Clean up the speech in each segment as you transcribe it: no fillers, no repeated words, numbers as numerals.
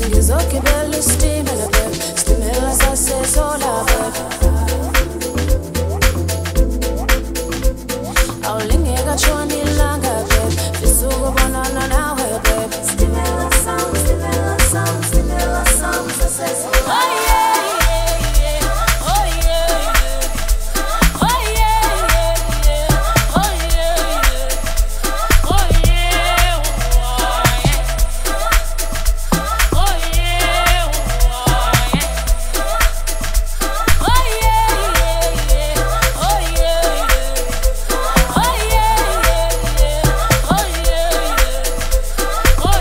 ngizogibela isitimela babe, isitimela sasezola babe. Awulingeka tshona ilanga babe, fisa ukubonana nawe babe. Isitimela sami, isitimela sami, isitimela sami sasezola. Oh yeah, yeah, yeah. Oh yeah, yeah. Oh yeah, yeah, yeah. Oh yeah, yeah. Oh yeah, oh yeah. Oh yeah, yeah. Oh yeah, yeah. Oh yeah, yeah. Oh yeah, yeah. Oh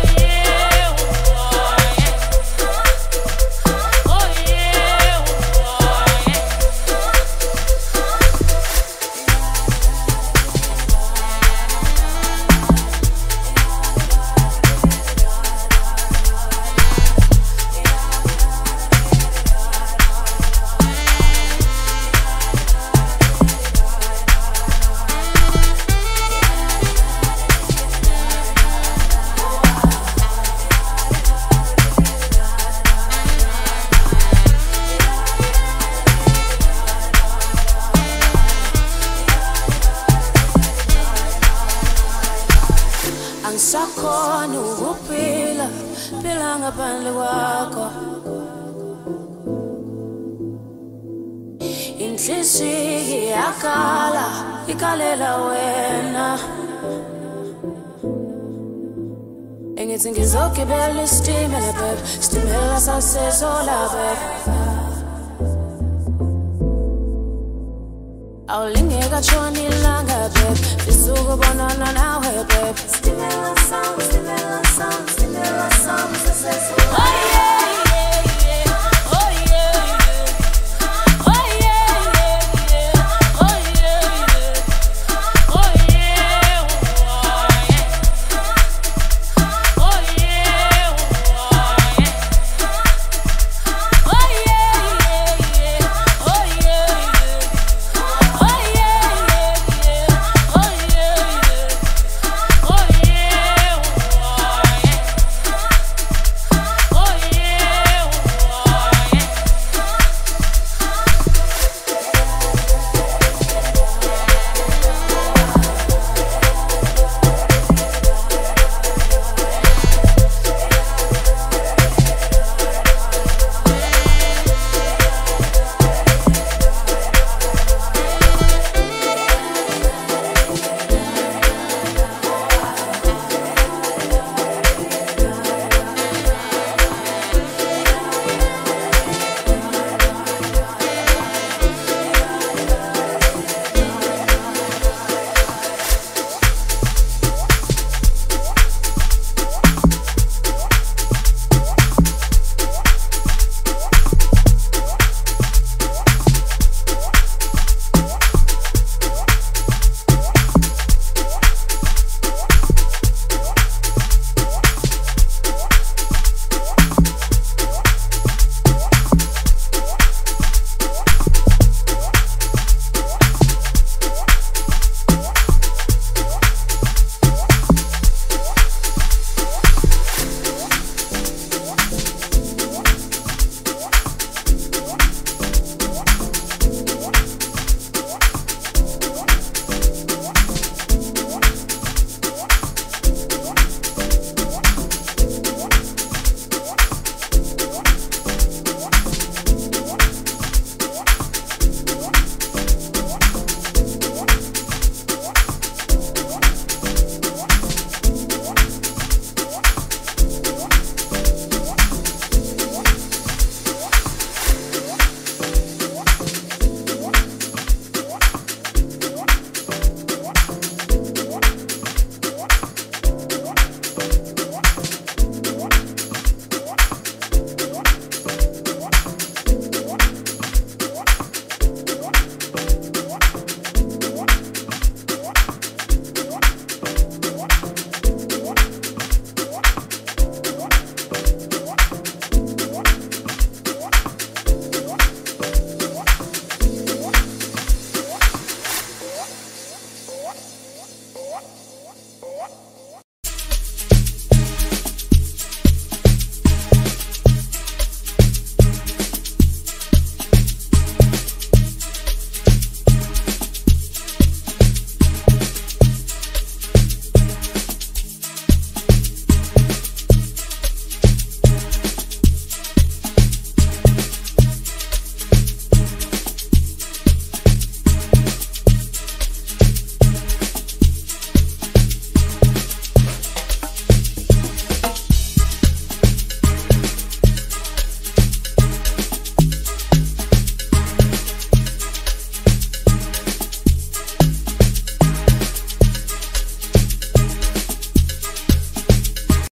angisakhona ukuphila, phila ngaphandle kwakho. Inhliziyo iyakhala, ikhalela wena. Engithi ngizogibela isitimela babe, isitimela sasezola babe. Awulingeka tshona ilanga babe, fisa ukubonana nawe babe. Isitimela sami, isitimela sami, isitimela sami sasezola.